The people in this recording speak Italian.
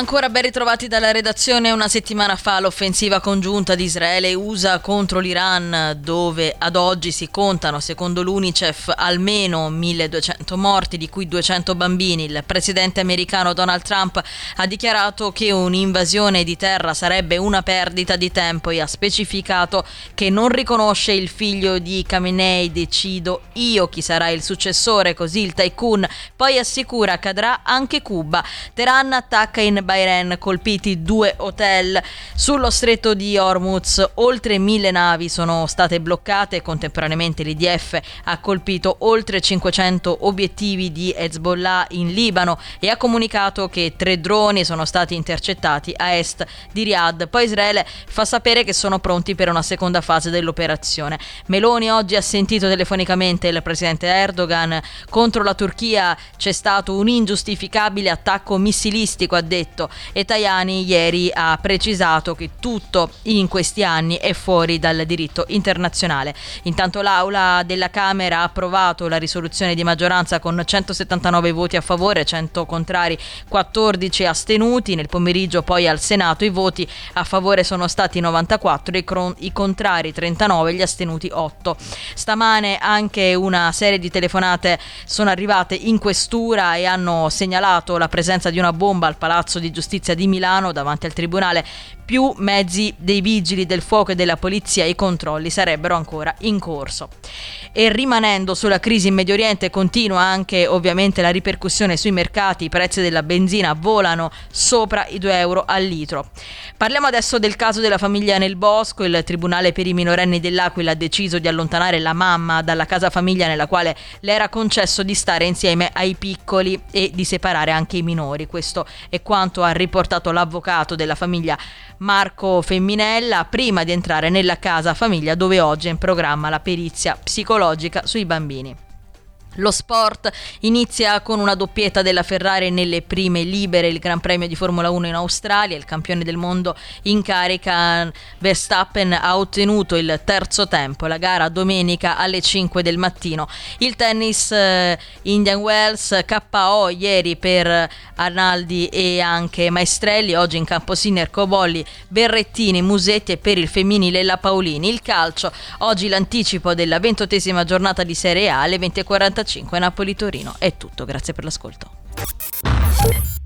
Ancora ben ritrovati dalla redazione. Una settimana fa l'offensiva congiunta di Israele e USA contro l'Iran, dove ad oggi si contano, secondo l'UNICEF, almeno 1200 morti, di cui 200 bambini. Il presidente americano Donald Trump ha dichiarato che un'invasione di terra sarebbe una perdita di tempo e ha specificato che non riconosce il figlio di Khamenei: decido io chi sarà il successore, così il tycoon poi assicura cadrà anche Cuba. Teheran attacca in Bahrain, colpiti 2 hotel. Sullo stretto di Hormuz oltre 1000 navi sono state bloccate e contemporaneamente l'IDF ha colpito oltre 500 obiettivi di Hezbollah in Libano e ha comunicato che 3 droni sono stati intercettati a est di Riyadh. Poi Israele fa sapere che sono pronti per una seconda fase dell'operazione. Meloni oggi ha sentito telefonicamente il presidente Erdogan. Contro la Turchia c'è stato un ingiustificabile attacco missilistico, ha detto, e Tajani ieri ha precisato che tutto in questi anni è fuori dal diritto internazionale. Intanto l'Aula della Camera ha approvato la risoluzione di maggioranza con 179 voti a favore, 100 contrari, 14 astenuti. Nel pomeriggio poi al Senato i voti a favore sono stati 94, i contrari 39, gli astenuti 8. Stamane anche una serie di telefonate sono arrivate in questura e hanno segnalato la presenza di una bomba al Palazzo di Giustizia di Milano davanti al tribunale. Più mezzi dei vigili del fuoco e della polizia, i controlli sarebbero ancora in corso. E rimanendo sulla crisi in Medio Oriente, continua anche ovviamente la ripercussione sui mercati. I prezzi della benzina volano sopra i 2 euro al litro. Parliamo adesso del caso della famiglia Nel Bosco. Il tribunale per i minorenni dell'Aquila ha deciso di allontanare la mamma dalla casa famiglia nella quale le era concesso di stare insieme ai piccoli e di separare anche i minori. Questo è quanto ha riportato l'avvocato della famiglia Marco Femminella prima di entrare nella casa famiglia dove oggi è in programma la perizia psicologica sui bambini. Lo sport inizia con una doppietta della Ferrari nelle prime libere, il Gran Premio di Formula 1 in Australia. Il campione del mondo in carica Verstappen ha ottenuto il terzo tempo. La gara domenica alle 5 del mattino. Il tennis, Indian Wells, KO ieri per Arnaldi e anche Maestrelli. Oggi in campo Sinner, Cobolli, Berrettini, Musetti e per il femminile la Paolini. Il calcio, oggi l'anticipo della 28ª giornata di Serie A alle 20:45. Napoli-Torino. È tutto, grazie per l'ascolto.